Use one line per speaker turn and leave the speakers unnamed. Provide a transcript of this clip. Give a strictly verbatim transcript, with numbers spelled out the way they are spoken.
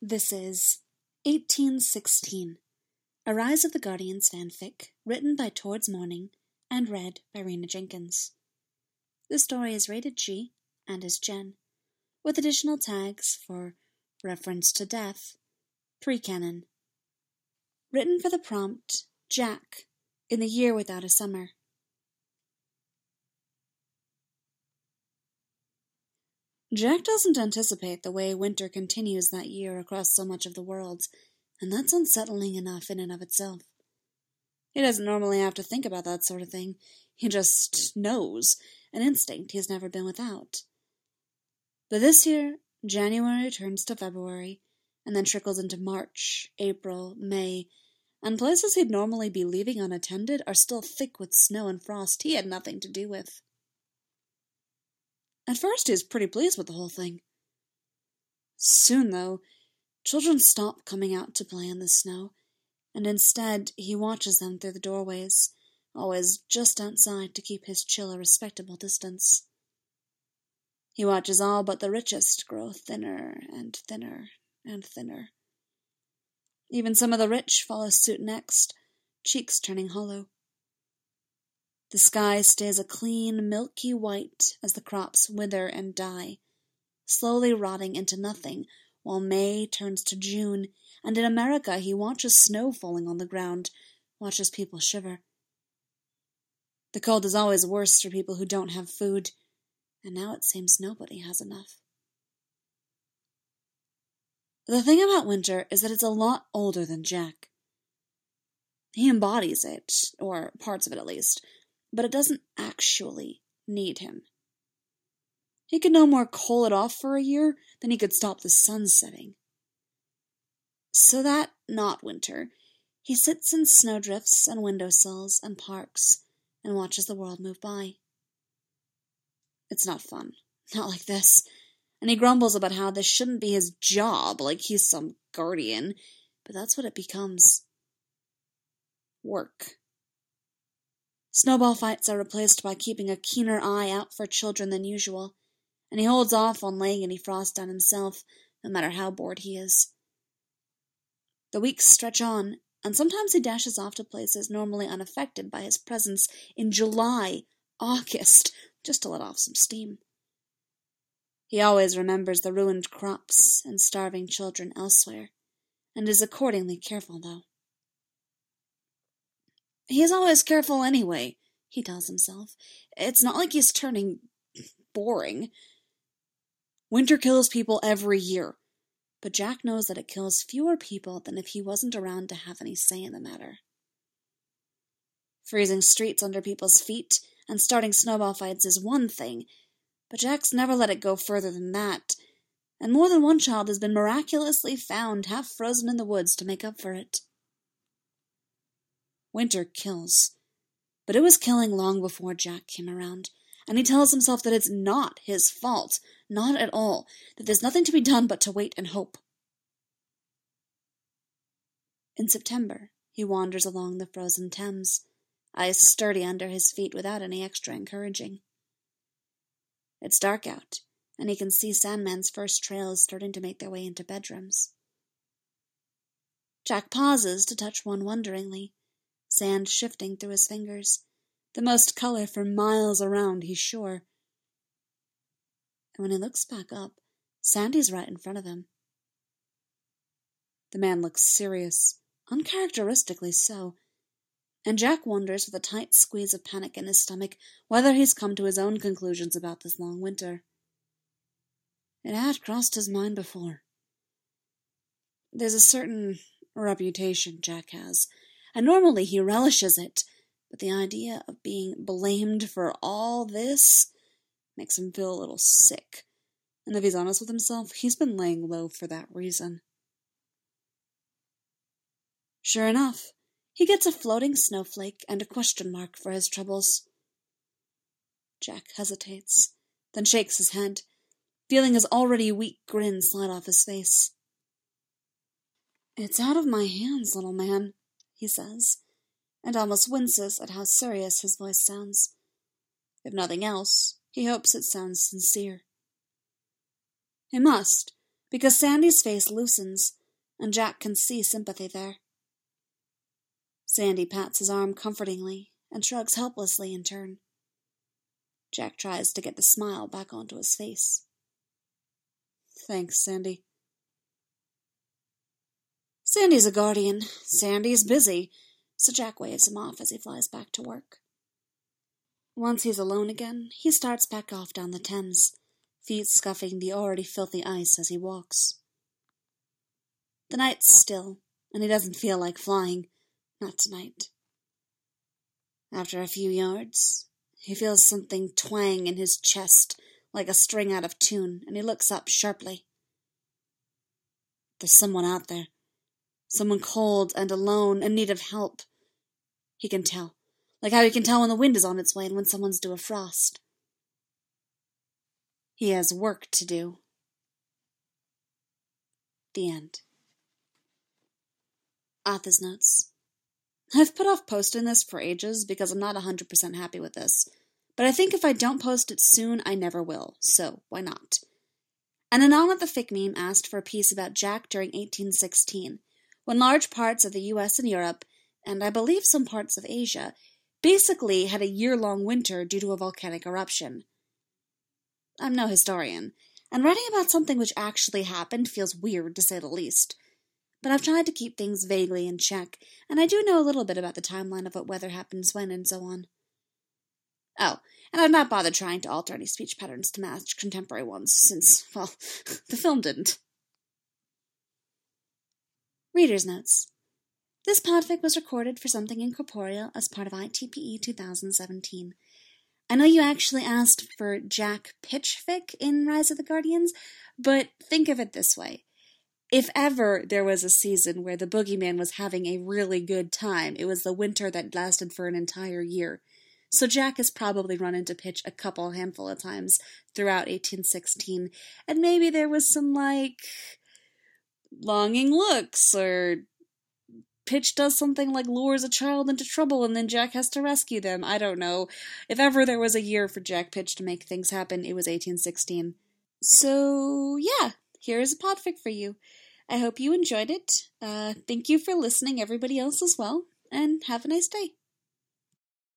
This is eighteen sixteen, a Rise of the Guardians fanfic written by Towards Morning and read by Rena Jenkins. The story is rated G and is Gen, with additional tags for reference to death, pre-canon. Written for the prompt, Jack, in the Year Without a Summer. Jack doesn't anticipate the way winter continues that year across so much of the world, and that's unsettling enough in and of itself. He doesn't normally have to think about that sort of thing. He just knows, an instinct he's never been without. But this year, January turns to February, and then trickles into March, April, May, and places he'd normally be leaving unattended are still thick with snow and frost he had nothing to do with. At first, he was pretty pleased with the whole thing. Soon, though, children stop coming out to play in the snow, and instead he watches them through the doorways, always just outside to keep his chill a respectable distance. He watches all but the richest grow thinner and thinner and thinner. Even some of the rich follow suit next, cheeks turning hollow. The sky stays a clean, milky white as the crops wither and die, slowly rotting into nothing while May turns to June, and in America he watches snow falling on the ground, watches people shiver. The cold is always worse for people who don't have food, and now it seems nobody has enough. The thing about winter is that it's a lot older than Jack. He embodies it, or parts of it at least, but it doesn't actually need him. He could no more coal it off for a year than he could stop the sun setting. So that, not winter, he sits in snowdrifts and windowsills and parks and watches the world move by. It's not fun, not like this, and he grumbles about how this shouldn't be his job, like he's some guardian, but that's what it becomes. Work. Snowball fights are replaced by keeping a keener eye out for children than usual, and he holds off on laying any frost down himself, no matter how bored he is. The weeks stretch on, and sometimes he dashes off to places normally unaffected by his presence in July, August, just to let off some steam. He always remembers the ruined crops and starving children elsewhere, and is accordingly careful, though. He is always careful anyway, he tells himself. It's not like he's turning boring. Winter kills people every year, but Jack knows that it kills fewer people than if he wasn't around to have any say in the matter. Freezing streets under people's feet and starting snowball fights is one thing, but Jack's never let it go further than that, and more than one child has been miraculously found half frozen in the woods to make up for it. Winter kills, but it was killing long before Jack came around, and he tells himself that it's not his fault, not at all, that there's nothing to be done but to wait and hope. In September, he wanders along the frozen Thames, ice sturdy under his feet without any extra encouraging. It's dark out, and he can see Sandman's first trails starting to make their way into bedrooms. Jack pauses to touch one wonderingly, sand shifting through his fingers, the most color for miles around, he's sure. And when he looks back up, Sandy's right in front of him. The man looks serious, uncharacteristically so, and Jack wonders with a tight squeeze of panic in his stomach whether he's come to his own conclusions about this long winter. It had crossed his mind before. There's a certain reputation Jack has, and normally he relishes it, but the idea of being blamed for all this makes him feel a little sick, and if he's honest with himself, he's been laying low for that reason. Sure enough, he gets a floating snowflake and a question mark for his troubles. Jack hesitates, then shakes his head, feeling his already weak grin slide off his face. "It's out of my hands, little man," he says, and almost winces at how serious his voice sounds. If nothing else, he hopes it sounds sincere. He must, because Sandy's face loosens, and Jack can see sympathy there. Sandy pats his arm comfortingly and shrugs helplessly in turn. Jack tries to get the smile back onto his face. Thanks, Sandy. Sandy's a guardian. Sandy's busy, so Jack waves him off as he flies back to work. Once he's alone again, he starts back off down the Thames, feet scuffing the already filthy ice as he walks. The night's still, and he doesn't feel like flying. Not tonight. After a few yards, he feels something twang in his chest like a string out of tune, and he looks up sharply. There's someone out there. Someone cold and alone, in need of help. He can tell. Like how he can tell when the wind is on its way and when someone's due a frost. He has work to do. The end. Author's notes. I've put off posting this for ages because I'm not one hundred percent happy with this. But I think if I don't post it soon, I never will. So, why not? An anon at the Fic Meme asked for a piece about Jack during eighteen sixteen, when large parts of the U S and Europe, and I believe some parts of Asia, basically had a year-long winter due to a volcanic eruption. I'm no historian, and writing about something which actually happened feels weird to say the least. But I've tried to keep things vaguely in check, and I do know a little bit about the timeline of what weather happens when and so on. Oh, and I've not bothered trying to alter any speech patterns to match contemporary ones, since, well, the film didn't. Reader's Notes. This podfic was recorded for Something Incorporeal as part of I T P E twenty seventeen. I know you actually asked for Jack Pitchfic in Rise of the Guardians, but think of it this way. If ever there was a season where the boogeyman was having a really good time, it was the winter that lasted for an entire year. So Jack has probably run into Pitch a couple handful of times throughout eighteen sixteen, and maybe there was some, like, longing looks, or Pitch does something like lures a child into trouble and then Jack has to rescue them. I don't know. If ever there was a year for Jack Pitch to make things happen, it was eighteen sixteen. So, yeah, here is a podfic for you. I hope you enjoyed it. Uh, thank you for listening, everybody else as well, and have a nice day.